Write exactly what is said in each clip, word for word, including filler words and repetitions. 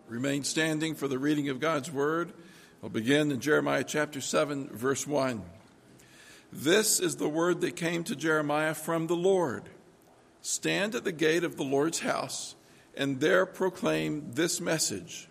Remain standing for the reading of God's word. We'll begin in Jeremiah chapter seven, verse one. This is the word that came to Jeremiah from the Lord. Stand at the gate of the Lord's house, and there proclaim this message.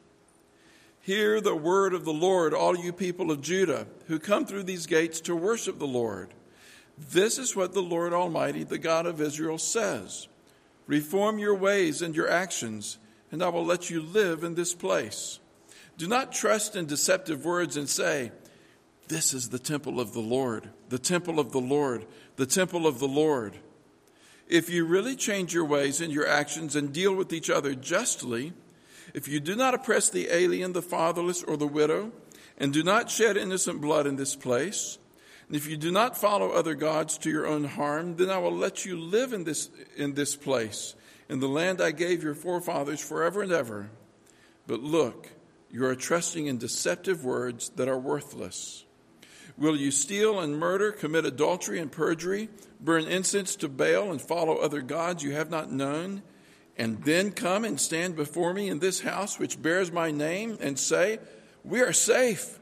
Hear the word of the Lord, all you people of Judah, who come through these gates to worship the Lord. This is what the Lord Almighty, the God of Israel, says. Reform your ways and your actions, and I will let you live in this place. Do not trust in deceptive words and say, this is the temple of the Lord, the temple of the Lord, the temple of the Lord. If you really change your ways and your actions and deal with each other justly, if you do not oppress the alien, the fatherless, or the widow, and do not shed innocent blood in this place, and if you do not follow other gods to your own harm, then I will let you live in this in this place, in the land I gave your forefathers forever and ever. But look, you are trusting in deceptive words that are worthless. Will you steal and murder, commit adultery and perjury, burn incense to Baal, and follow other gods you have not known, and then come and stand before me in this house which bears my name and say, we are safe?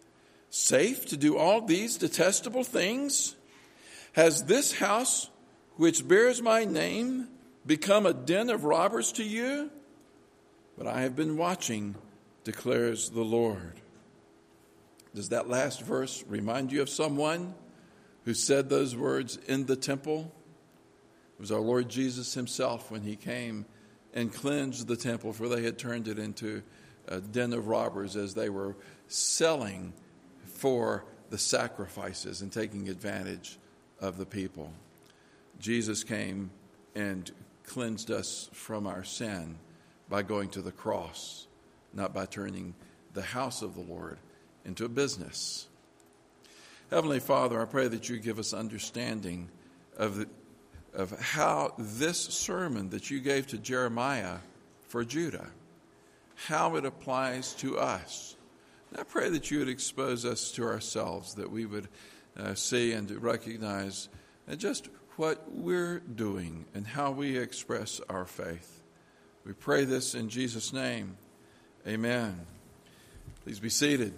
Safe to do all these detestable things? Has this house which bears my name become a den of robbers to you? But I have been watching, declares the Lord. Does that last verse remind you of someone who said those words in the temple? It was our Lord Jesus himself when he came and cleansed the temple, for they had turned it into a den of robbers as they were selling for the sacrifices and taking advantage of the people. Jesus came and cleansed us from our sin by going to the cross, not by turning the house of the Lord into a business. Heavenly Father, I pray that you give us understanding of the, of how this sermon that you gave to Jeremiah for Judah, how it applies to us. And I pray that you would expose us to ourselves, that we would uh, see and recognize uh, just what we're doing and how we express our faith. We pray this in Jesus' name. Amen. Please be seated.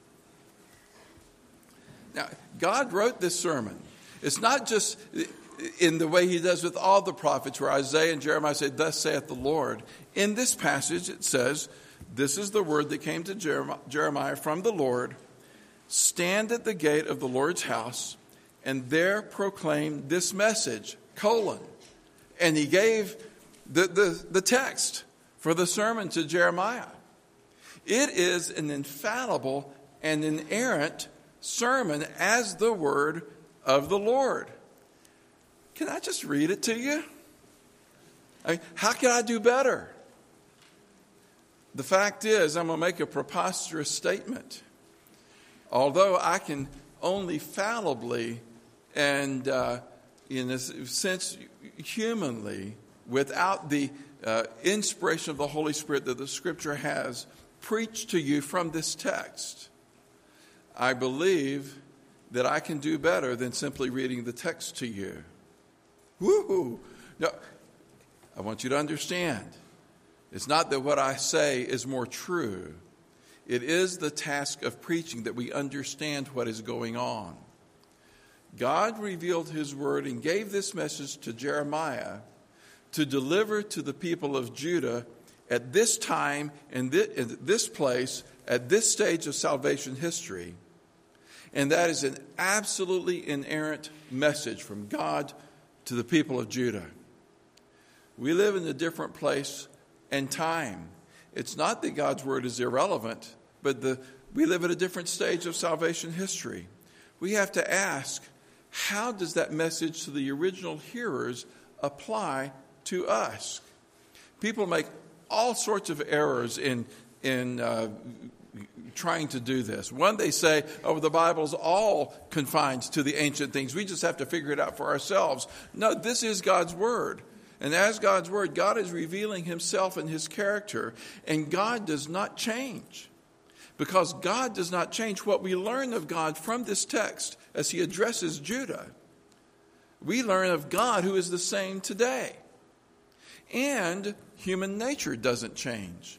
Now, God wrote this sermon. It's not just in the way he does with all the prophets, where Isaiah and Jeremiah say, thus saith the Lord. In this passage, it says, this is the word that came to Jeremiah from the Lord. Stand at the gate of the Lord's house, and there proclaim this message, colon. And he gave the, the, the text for the sermon to Jeremiah. It is an infallible and inerrant sermon as the word of the Lord. Can I just read it to you? I mean, how can I do better? The fact is, I'm going to make a preposterous statement. Although I can only fallibly and, uh, in a sense, humanly, without the uh, inspiration of the Holy Spirit that the Scripture has, preach to you from this text, I believe that I can do better than simply reading the text to you. Woo-hoo! No, I want you to understand. It's not that what I say is more true. It is the task of preaching that we understand what is going on. God revealed his word and gave this message to Jeremiah to deliver to the people of Judah at this time, in this place, at this stage of salvation history. And that is an absolutely inerrant message from God to the people of Judah. We live in a different place and time. It's not that God's word is irrelevant, but the, we live at a different stage of salvation history. We have to ask, how does that message to the original hearers apply to us? People make all sorts of errors in in uh, trying to do this. One, they say, oh, the Bible's all confined to the ancient things. We just have to figure it out for ourselves. No, this is God's word. And as God's word, God is revealing himself and his character. And God does not change. Because God does not change, what we learn of God from this text as he addresses Judah, we learn of God who is the same today. And human nature doesn't change.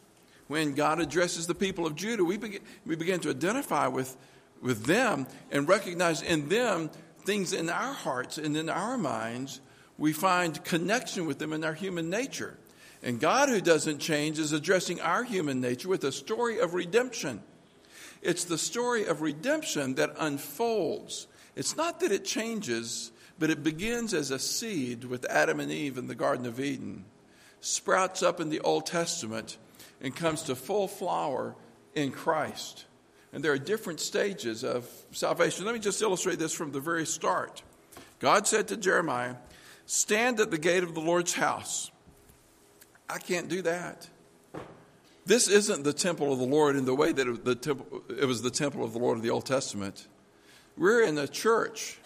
when God addresses the people of Judah, we begin, we begin to identify with, with them and recognize in them things in our hearts and in our minds. We find connection with them in our human nature. And God, who doesn't change, is addressing our human nature with a story of redemption. It's the story of redemption that unfolds. It's not that it changes, but it begins as a seed with Adam and Eve in the Garden of Eden, sprouts up in the Old Testament, and comes to full flower in Christ. And there are different stages of salvation. Let me just illustrate this from the very start. God said to Jeremiah, "Stand at the gate of the Lord's house." I can't do that. This isn't the temple of the Lord in the way that it, the temple, it was the temple of the Lord of the Old Testament. We're in a church,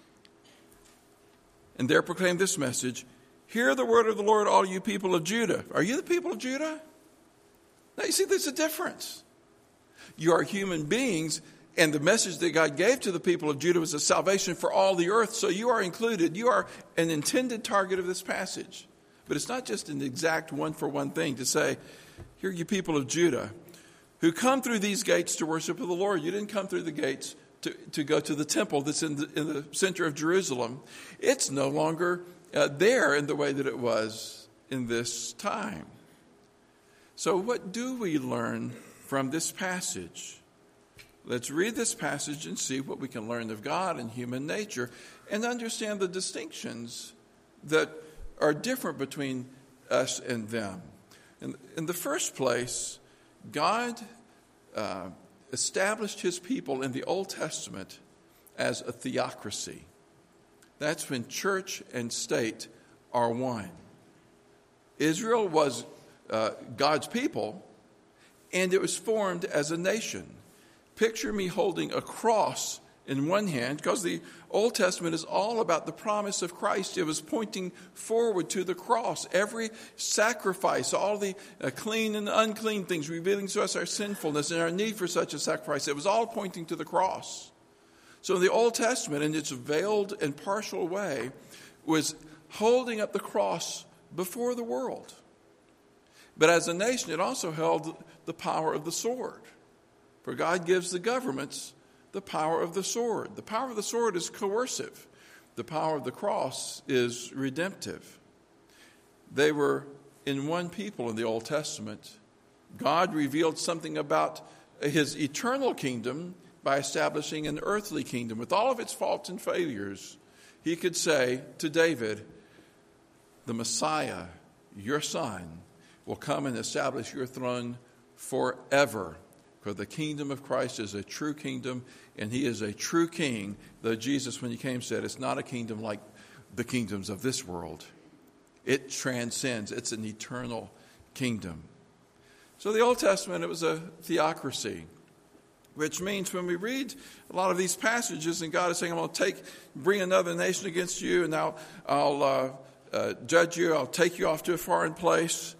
and there proclaim this message: "Hear the word of the Lord, all you people of Judah." Are you the people of Judah? Now you see, there's a difference. You are human beings, and the message that God gave to the people of Judah was a salvation for all the earth, so you are included. You are an intended target of this passage. But it's not just an exact one-for-one thing to say, "Here, you people of Judah, who come through these gates to worship the Lord." You didn't come through the gates to, to go to the temple that's in the, in the center of Jerusalem. It's no longer uh, there in the way that it was in this time. So what do we learn from this passage? Let's read this passage and see what we can learn of God and human nature and understand the distinctions that are different between us and them. In, in the first place, God uh, established his people in the Old Testament as a theocracy. That's when church and state are one. Israel was uh, God's people, and it was formed as a nation. Picture me holding a cross in one hand, because the Old Testament is all about the promise of Christ. It was pointing forward to the cross. Every sacrifice, all the uh, clean and unclean things, revealing to us our sinfulness and our need for such a sacrifice, it was all pointing to the cross. So the Old Testament, in its veiled and partial way, was holding up the cross before the world. But as a nation, it also held the power of the sword. For God gives the governments the power of the sword. The power of the sword is coercive. The power of the cross is redemptive. They were in one people in the Old Testament. God revealed something about his eternal kingdom by establishing an earthly kingdom. With all of its faults and failures, he could say to David, "The Messiah, your son, will come and establish your throne forever." For the kingdom of Christ is a true kingdom, and he is a true king, though Jesus, when he came, said it's not a kingdom like the kingdoms of this world. It transcends. It's an eternal kingdom. So the Old Testament, it was a theocracy, which means when we read a lot of these passages and God is saying, "I'm going to take, bring another nation against you, and I'll, I'll uh, uh, judge you, I'll take you off to a foreign place."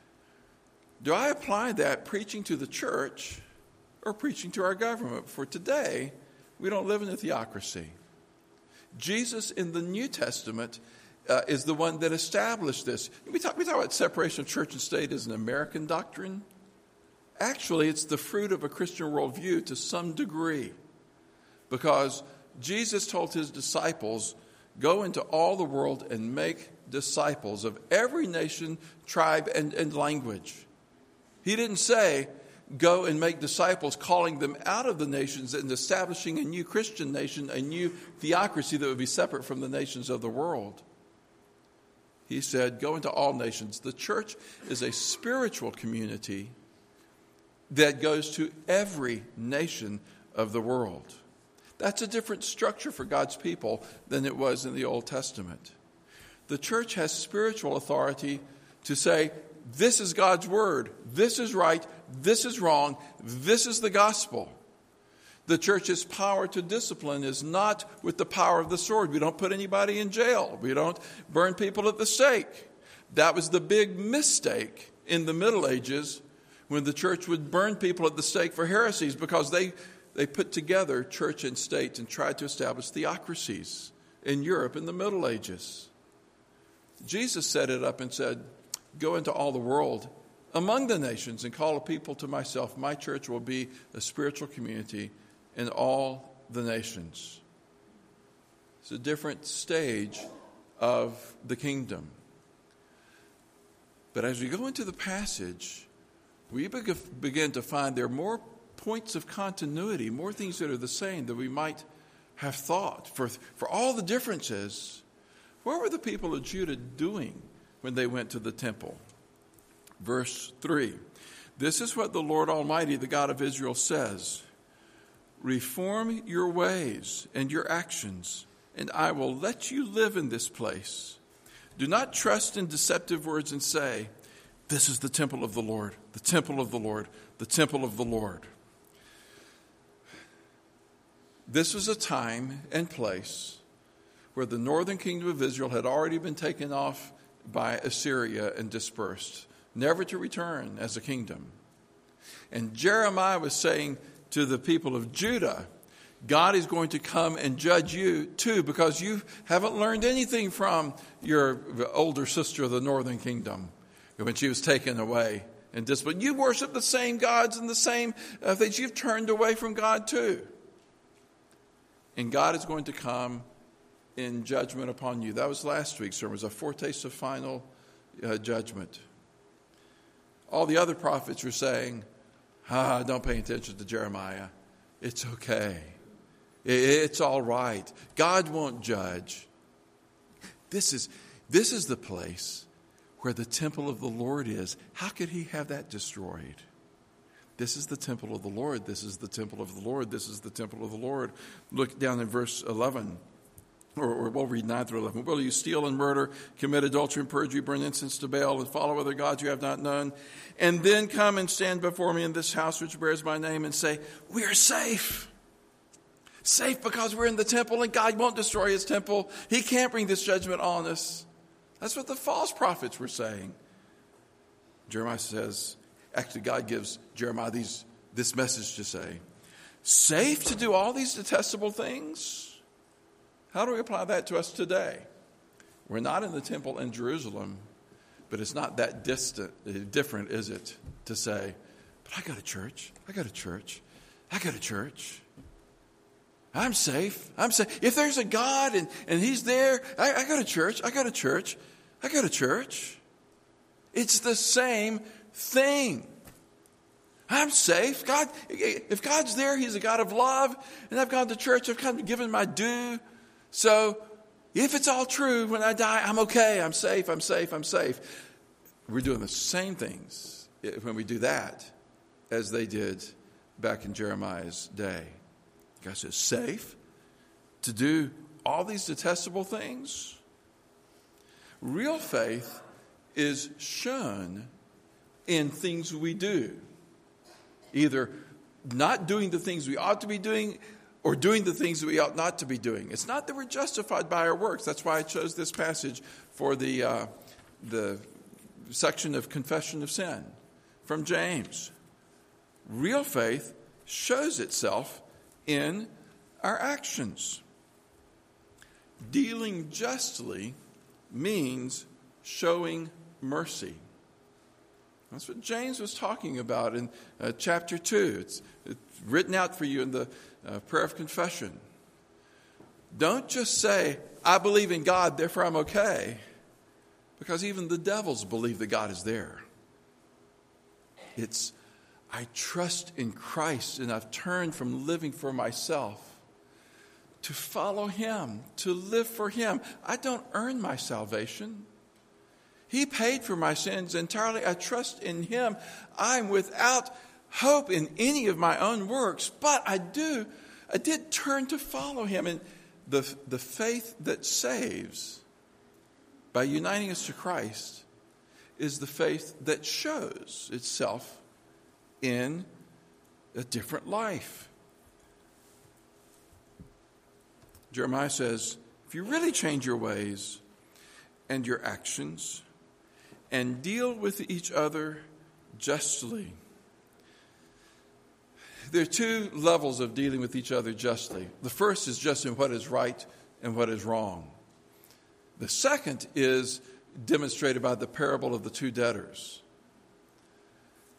Do I apply that preaching to the church or preaching to our government? For today, we don't live in a theocracy. Jesus in the New Testament uh, is the one that established this. We talk, we talk about separation of church and state as an American doctrine. Actually, it's the fruit of a Christian worldview to some degree, because Jesus told his disciples, "Go into all the world and make disciples of every nation, tribe, and, and language." He didn't say, "Go and make disciples," calling them out of the nations and establishing a new Christian nation, a new theocracy that would be separate from the nations of the world. He said, "Go into all nations." The church is a spiritual community that goes to every nation of the world. That's a different structure for God's people than it was in the Old Testament. The church has spiritual authority to say, this is God's word, this is right, this is wrong, this is the gospel. The church's power to discipline is not with the power of the sword. We don't put anybody in jail. We don't burn people at the stake. That was the big mistake in the Middle Ages, when the church would burn people at the stake for heresies, because they, they put together church and state and tried to establish theocracies in Europe in the Middle Ages. Jesus set it up and said, "Go into all the world among the nations and call a people to myself. My church will be a spiritual community in all the nations. It's a different stage of the kingdom. But as we go into the passage, we begin to find there are more points of continuity, more things that are the same than we might have thought. For, for all the differences, what were the people of Judah doing when they went to the temple? Verse three, this is what the Lord Almighty, the God of Israel, says. Reform your ways and your actions, and I will let you live in this place. Do not trust in deceptive words and say, this is the temple of the Lord, the temple of the Lord, the temple of the Lord. This was a time and place where the northern kingdom of Israel had already been taken off by Assyria and dispersed, never to return as a kingdom. And Jeremiah was saying to the people of Judah, God is going to come and judge you too, because you haven't learned anything from your older sister of the northern kingdom when she was taken away and disciplined. You worship the same gods and the same uh, things. You've turned away from God too. And God is going to come in judgment upon you. That was last week's sermon. It was a foretaste of final uh, judgment. All the other prophets were saying, ah, don't pay attention to Jeremiah. It's okay. It's all right. God won't judge. This is, this is the place where the temple of the Lord is. How could he have that destroyed? This is the temple of the Lord. This is the temple of the Lord. This is the temple of the Lord. Look down in verse eleven. Or, or we'll read nine through eleven. Will you steal and murder, commit adultery and perjury, burn incense to Baal, and follow other gods you have not known, and then come and stand before me in this house which bears my name and say, we are safe. Safe because we're in the temple and God won't destroy his temple. He can't bring this judgment on us. That's what the false prophets were saying. Jeremiah says, actually God gives Jeremiah these, this message to say, safe to do all these detestable things? How do we apply that to us today? We're not in the temple in Jerusalem, but it's not that distant, different, is it, to say, but I got a church, I got a church, I got a church. I'm safe, I'm safe. If there's a God and, and he's there, I, I got a church, I got a church, I got a church. It's the same thing. I'm safe. God, if God's there, he's a God of love, and I've gone to church, I've kind of given my due. So if it's all true, when I die, I'm okay. I'm safe. I'm safe. I'm safe. We're doing the same things when we do that as they did back in Jeremiah's day. God says, safe to do all these detestable things? Real faith is shown in things we do. Either not doing the things we ought to be doing, or doing the things that we ought not to be doing. It's not that we're justified by our works. That's why I chose this passage for the uh, the section of confession of sin from James. Real faith shows itself in our actions. Dealing justly means showing mercy. That's what James was talking about in uh, chapter two. It's, it's written out for you in the Uh, prayer of confession. Don't just say, I believe in God, therefore I'm okay. Because even the devils believe that God is there. It's, I trust in Christ and I've turned from living for myself to follow him, to live for him. I don't earn my salvation. He paid for my sins entirely. I trust in him. I'm without hope in any of my own works, but I do, I did turn to follow him. And the, the faith that saves by uniting us to Christ is the faith that shows itself in a different life. Jeremiah says, if you really change your ways and your actions and deal with each other justly. There are two levels of dealing with each other justly. The first is just in what is right and what is wrong. The second is demonstrated by the parable of the two debtors.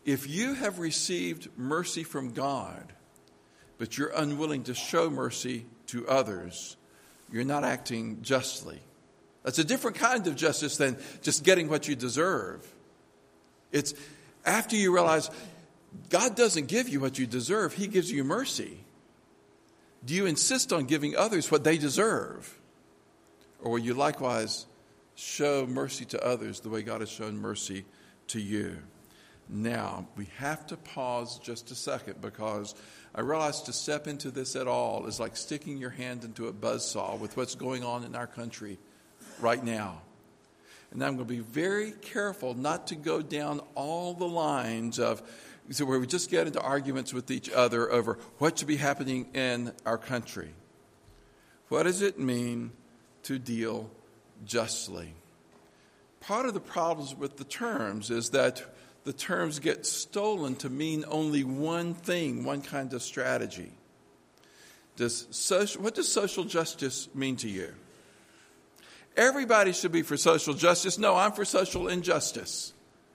If you have received mercy from God, but you're unwilling to show mercy to others, you're not acting justly. That's a different kind of justice than just getting what you deserve. It's after you realize God doesn't give you what you deserve, He gives you mercy. Do you insist on giving others what they deserve? Or will you likewise show mercy to others the way God has shown mercy to you? Now, we have to pause just a second, because I realize to step into this at all is like sticking your hand into a buzzsaw with what's going on in our country right now. And I'm going to be very careful not to go down all the lines of so where we just get into arguments with each other over what should be happening in our country. What does it mean to deal justly? Part of the problems with the terms is that the terms get stolen to mean only one thing, one kind of strategy. Does social, what does social justice mean to you? Everybody should be for social justice. No, I'm for social injustice.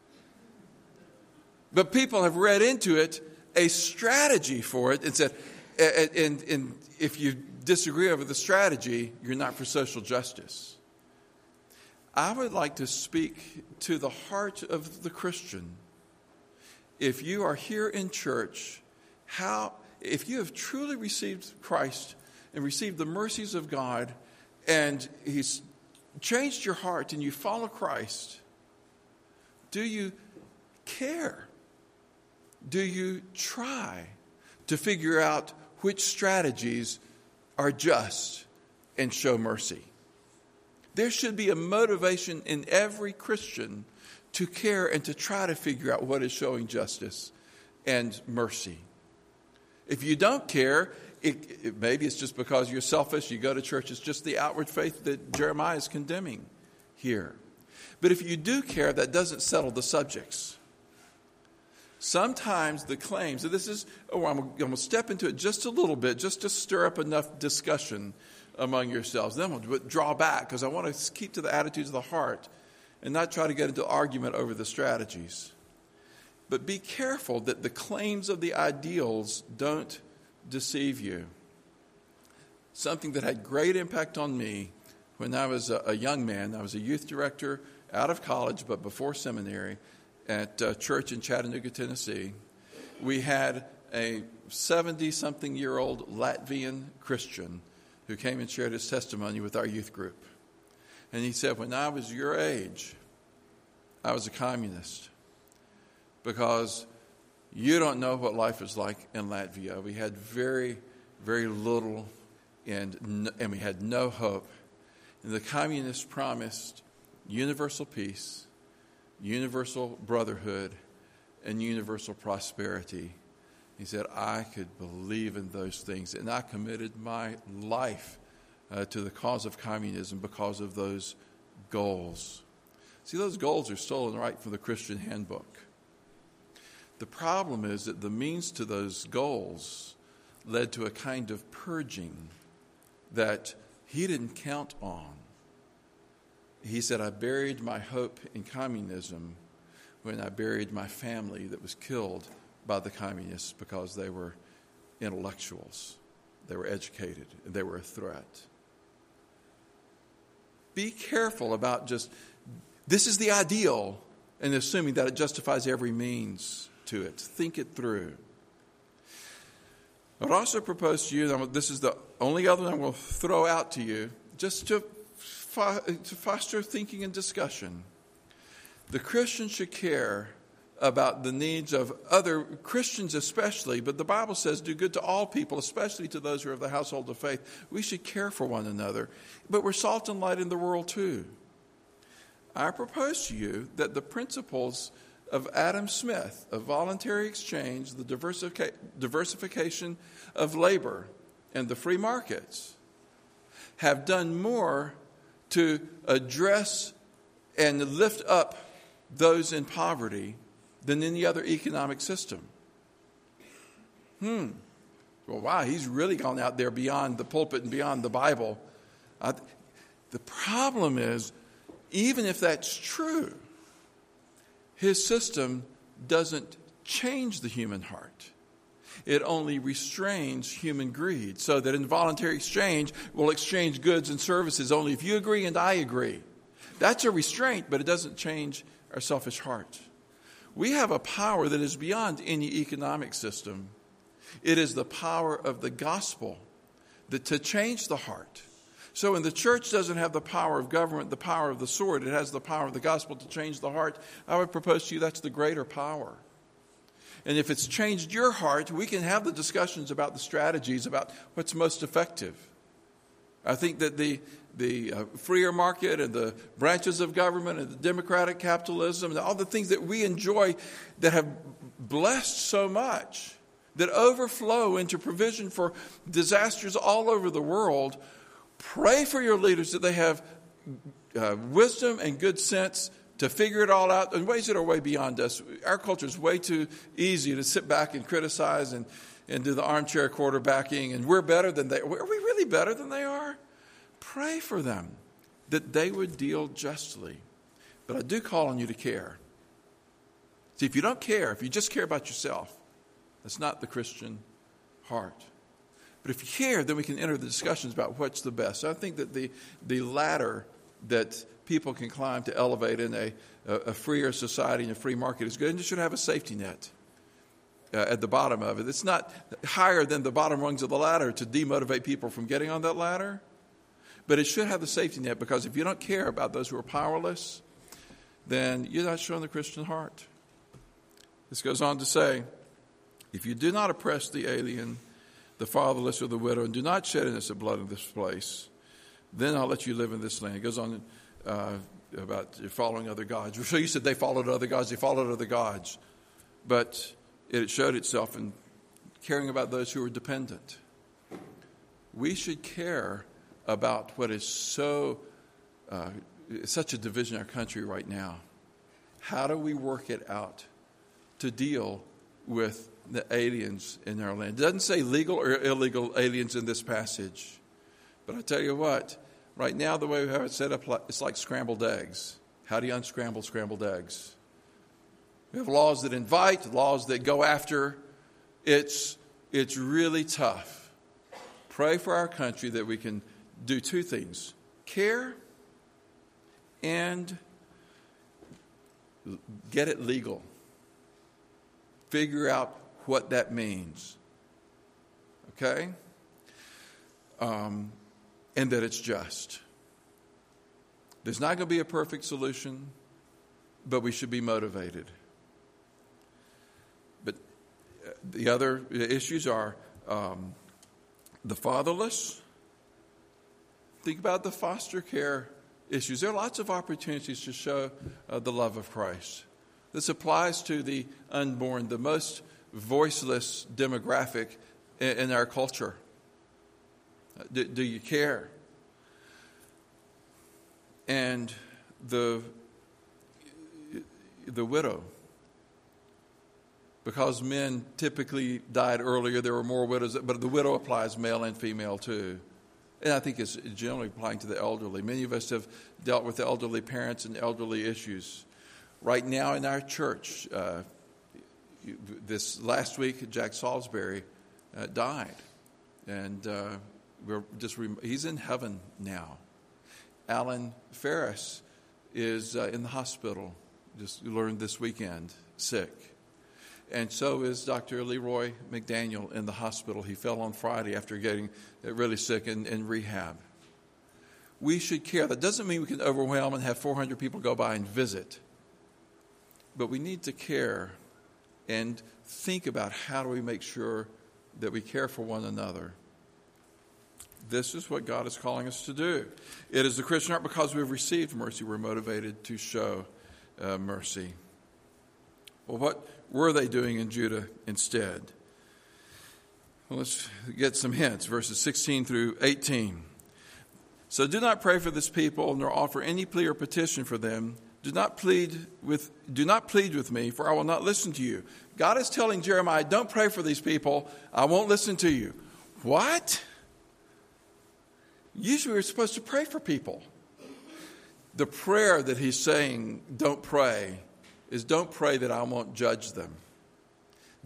But people have read into it a strategy for it and said, and, and if you disagree over the strategy, you're not for social justice. I would like to speak to the heart of the Christian. If you are here in church, how, if you have truly received Christ and received the mercies of God, and He's changed your heart and you follow Christ, do you care? Do you try to figure out which strategies are just and show mercy? There should be a motivation in every Christian to care and to try to figure out what is showing justice and mercy. If you don't care, it, it, maybe it's just because you're selfish. You go to church. It's just the outward faith that Jeremiah is condemning here. But if you do care, that doesn't settle the subjects. Sometimes the claims, and this is, oh, I'm, I'm going to step into it just a little bit, just to stir up enough discussion among yourselves. Then we'll draw back, because I want to keep to the attitudes of the heart and not try to get into argument over the strategies. But be careful that the claims of the ideals don't deceive you. Something that had great impact on me when I was a, a young man. I was a youth director out of college, but before seminary, at a church in Chattanooga, Tennessee. We had a seventy-something-year-old Latvian Christian who came and shared his testimony with our youth group. And he said, when I was your age, I was a communist, because you don't know what life is like in Latvia. We had very, very little, and, and we had no hope. And the communists promised universal peace, universal brotherhood, and universal prosperity. He said, I could believe in those things, and I committed my life uh, to the cause of communism because of those goals. See, those goals are stolen right from the Christian handbook. The problem is that the means to those goals led to a kind of purging that he didn't count on. He said, I buried my hope in communism when I buried my family that was killed by the communists because they were intellectuals, they were educated, and they were a threat. Be careful about just, this is the ideal, and assuming that it justifies every means to it. Think it through. I would also propose to you, this is the only other one I will throw out to you, just to to foster thinking and discussion. The Christian should care about the needs of other Christians especially, but the Bible says do good to all people, especially to those who are of the household of faith. We should care for one another, but we're salt and light in the world too. I propose to you that the principles of Adam Smith, of voluntary exchange, the diversific- diversification of labor, and the free markets, have done more to address and lift up those in poverty than any other economic system. Hmm. Well, wow, he's really gone out there beyond the pulpit and beyond the Bible. Uh, the problem is, even if that's true, his system doesn't change the human heart. It only restrains human greed, so that in voluntary exchange, we'll exchange goods and services only if you agree and I agree. That's a restraint, but it doesn't change our selfish heart. We have a power that is beyond any economic system. It is the power of the gospel that to change the heart. So when the church doesn't have the power of government, the power of the sword, it has the power of the gospel to change the heart. I would propose to you that's the greater power. And if it's changed your heart, we can have the discussions about the strategies, about what's most effective. I think that the the uh, freer market and the branches of government and the democratic capitalism and all the things that we enjoy that have blessed so much, that overflow into provision for disasters all over the world, pray for your leaders that they have uh, wisdom and good sense to figure it all out in ways that are way beyond us. Our culture is way too easy to sit back and criticize and, and do the armchair quarterbacking, and we're better than they are. Are we really better than they are? Pray for them that they would deal justly. But I do call on you to care. See, if you don't care, if you just care about yourself, that's not the Christian heart. But if you care, then we can enter the discussions about what's the best. So I think that the, the ladder that people can climb to elevate in a, a freer society and a free market is good, and it should have a safety net uh, at the bottom of it. It's not higher than the bottom rungs of the ladder to demotivate people from getting on that ladder, but it should have the safety net, because if you don't care about those who are powerless, then you're not showing the Christian heart. This goes on to say, if you do not oppress the alien, the fatherless, or the widow, and do not shed innocent blood in this place, then I'll let you live in this land. It goes on uh, about following other gods. So you said they followed other gods. They followed other gods. But it showed itself in caring about those who are dependent. We should care about what is so uh, such a division in our country right now. How do we work it out to deal with the aliens in our land? It doesn't say legal or illegal aliens in this passage. But I tell you what, right now the way we have it set up, it's like scrambled eggs. How do you unscramble scrambled eggs? We have laws that invite, laws that go after. It's, it's really tough. Pray for our country that we can do two things: care and get it legal. Figure out what that means. Okay? Um, and that it's just. There's not going to be a perfect solution, but we should be motivated. But the other issues are um, the fatherless. Think about the foster care issues. There are lots of opportunities to show uh, the love of Christ. This applies to the unborn, the most voiceless demographic in, in our culture. Do, do you care? And the the widow. Because men typically died earlier, there were more widows, but the widow applies male and female too. And I think it's generally applying to the elderly. Many of us have dealt with elderly parents and elderly issues. Right now in our church, uh, this last week, Jack Salisbury uh, died. And uh, we're just rem- he's in heaven now. Alan Ferris is uh, in the hospital, just learned this weekend, sick. And so is Doctor Leroy McDaniel in the hospital. He fell on Friday after getting really sick in, in rehab. We should care. That doesn't mean we can overwhelm and have four hundred people go by and visit. But we need to care and think about how do we make sure that we care for one another. This is what God is calling us to do. It is the Christian heart. Because we've received mercy, we're motivated to show uh, mercy. Well, what were they doing in Judah instead? Well, let's get some hints. Verses sixteen through eighteen. So do not pray for this people, nor offer any plea or petition for them. Do not plead with, do not plead with me, for I will not listen to you. God is telling Jeremiah, don't pray for these people. I won't listen to you. What? Usually we're supposed to pray for people. The prayer that he's saying, don't pray, is don't pray that I won't judge them.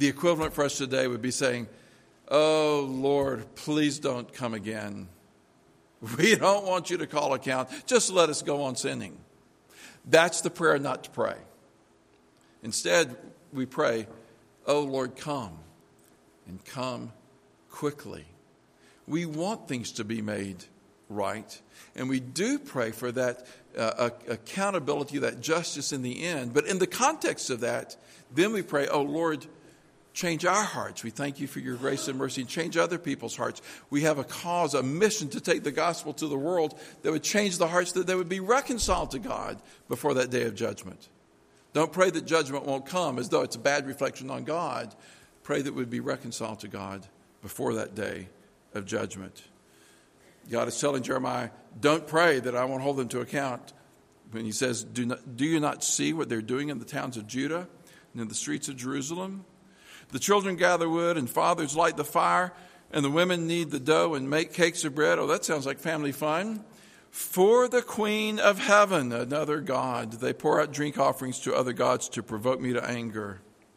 The equivalent for us today would be saying, oh, Lord, please don't come again. We don't want you to call account. Just let us go on sinning. That's the prayer not to pray. Instead, we pray, oh, Lord, come, and come quickly. We want things to be made right, and we do pray for that uh, accountability, that justice in the end. But in the context of that, then we pray, oh, Lord, change our hearts. We thank you for your grace and mercy, and change other people's hearts. We have a cause, a mission to take the gospel to the world that would change the hearts, that they would be reconciled to God before that day of judgment. Don't pray that judgment won't come as though it's a bad reflection on God. Pray that we'd be reconciled to God before that day of judgment. God is telling Jeremiah, don't pray that I won't hold them to account. When he says, do, not, do you not see what they're doing in the towns of Judah and in the streets of Jerusalem? The children gather wood and fathers light the fire, and the women knead the dough and make cakes of bread. Oh, that sounds like family fun. For the Queen of Heaven, another god, they pour out drink offerings to other gods to provoke me to anger.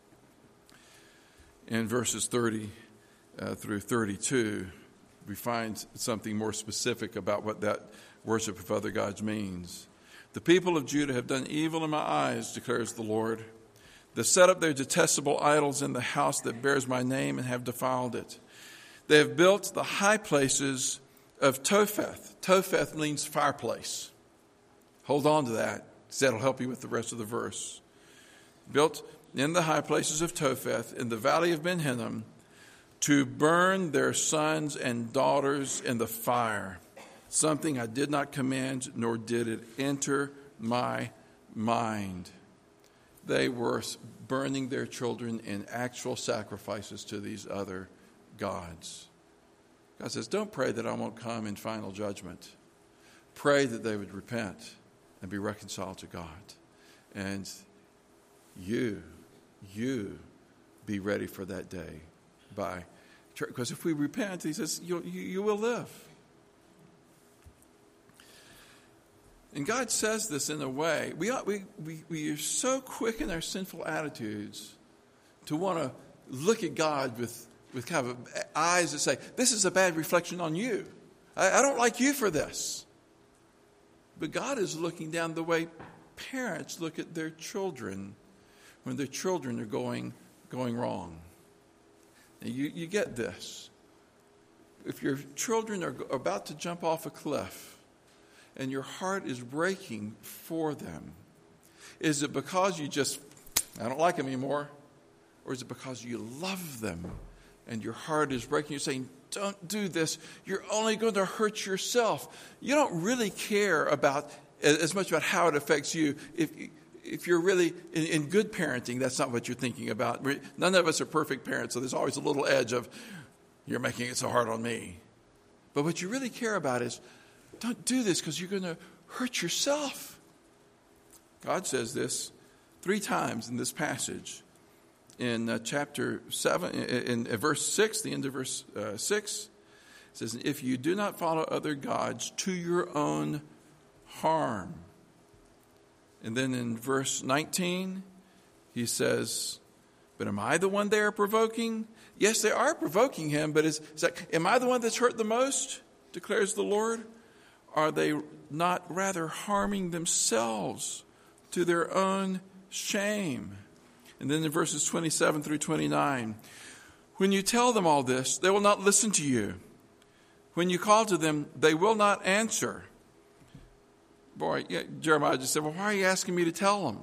In verses thirty uh, through thirty-two, we find something more specific about what that worship of other gods means. The people of Judah have done evil in my eyes, declares the Lord. They set up their detestable idols in the house that bears my name and have defiled it. They have built the high places of Topheth. Topheth means fireplace. Hold on to that, because that'll help you with the rest of the verse. Built in the high places of Topheth, in the valley of Ben Hinnom, to burn their sons and daughters in the fire. Something I did not command, nor did it enter my mind. They were burning their children in actual sacrifices to these other gods. God says, don't pray that I won't come in final judgment. Pray that they would repent and be reconciled to God. And you, you be ready for that day. By, because if we repent, he says, you, you, you will live. And God says this in a way, we, ought, we, we, we are so quick in our sinful attitudes to want to look at God with, with kind of eyes that say, this is a bad reflection on you. I, I don't like you for this. But God is looking down the way parents look at their children when their children are going, going wrong. Now you, you get this. If your children are about to jump off a cliff, and your heart is breaking for them, is it because you just, I don't like them anymore? Or is it because you love them and your heart is breaking? You're saying, don't do this. You're only going to hurt yourself. You don't really care about as much about how it affects you. If if you're really in, in good parenting, that's not what you're thinking about. None of us are perfect parents, so there's always a little edge of, you're making it so hard on me. But what you really care about is, don't do this because you're going to hurt yourself. God says this three times in this passage. In uh, chapter seven, in, in verse six, the end of verse uh, six, it says, if you do not follow other gods to your own harm. And then in verse nineteen, he says, but am I the one they are provoking? Yes, they are provoking him, but it's, it's like, am I the one that's hurt the most? Declares the Lord. Are they not rather harming themselves to their own shame? And then in verses twenty-seven through twenty-nine, when you tell them all this, they will not listen to you. When you call to them, they will not answer. Boy, yeah, Jeremiah just said, well, why are you asking me to tell them?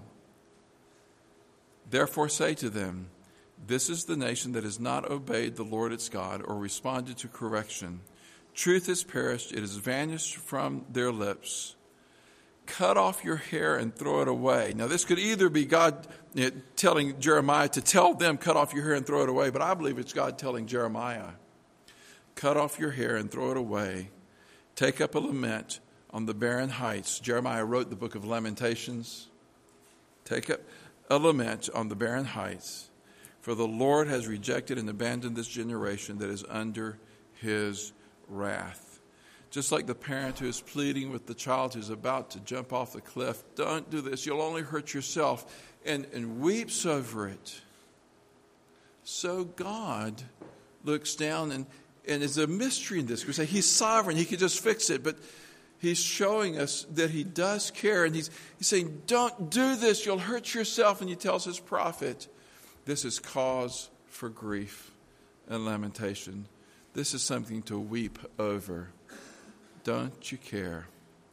Therefore say to them, this is the nation that has not obeyed the Lord its God or responded to correction. Truth has perished, it has vanished from their lips. Cut off your hair and throw it away. Now, this could either be God you know, telling Jeremiah to tell them, cut off your hair and throw it away, but I believe it's God telling Jeremiah, cut off your hair and throw it away. Take up a lament on the barren heights. Jeremiah wrote the book of Lamentations. Take up a lament on the barren heights, for the Lord has rejected and abandoned this generation that is under his wrath. Just like the parent who is pleading with the child who's about to jump off the cliff, don't do this, you'll only hurt yourself, and, and weeps over it. So God looks down, and, and there's a mystery in this. We say he's sovereign, he could just fix it, but he's showing us that he does care, and he's, he's saying, don't do this, you'll hurt yourself. And he tells his prophet, this is cause for grief and lamentation. This is something to weep over. Don't you care?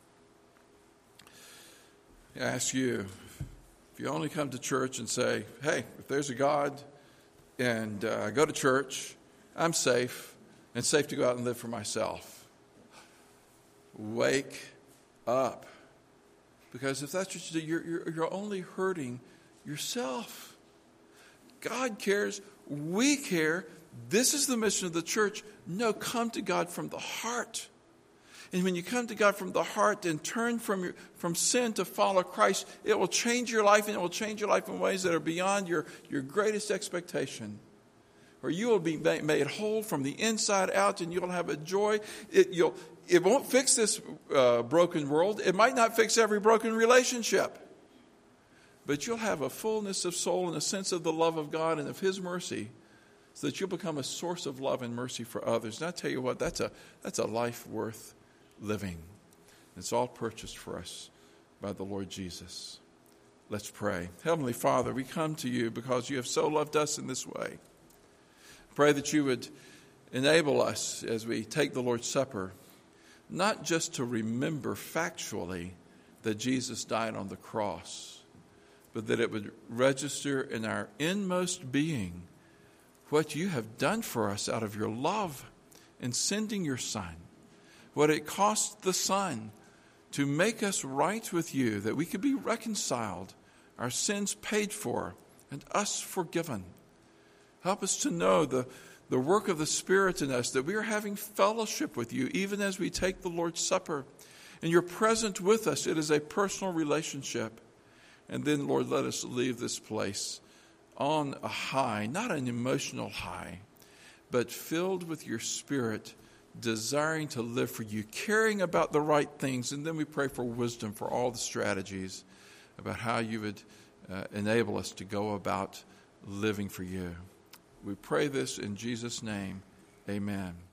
I ask you, if you only come to church and say, hey, if there's a God and uh, I go to church, I'm safe and safe to go out and live for myself. Wake up. Because if that's what you do, you're, you're, you're only hurting yourself. God cares. We care. This is the mission of the church. No, come to God from the heart. And when you come to God from the heart and turn from your, from sin to follow Christ, it will change your life, and it will change your life in ways that are beyond your, your greatest expectation. Where you will be made whole from the inside out, and you'll have a joy. It, you'll, it won't fix this uh, broken world. It might not fix every broken relationship. But you'll have a fullness of soul and a sense of the love of God and of his mercy, so that you'll become a source of love and mercy for others. And I tell you what, that's a that's a life worth living. It's all purchased for us by the Lord Jesus. Let's pray. Heavenly Father, we come to you because you have so loved us in this way. Pray that you would enable us as we take the Lord's Supper, not just to remember factually that Jesus died on the cross, but that it would register in our inmost being what you have done for us out of your love in sending your Son, what it cost the Son to make us right with you, that we could be reconciled, our sins paid for, and us forgiven. Help us to know the, the work of the Spirit in us, that we are having fellowship with you, even as we take the Lord's Supper. And you're present with us. It is a personal relationship. And then, Lord, let us leave this place on a high, not an emotional high, but filled with your Spirit, desiring to live for you, caring about the right things. And then we pray for wisdom for all the strategies about how you would uh, enable us to go about living for you. We pray this in Jesus' name. Amen.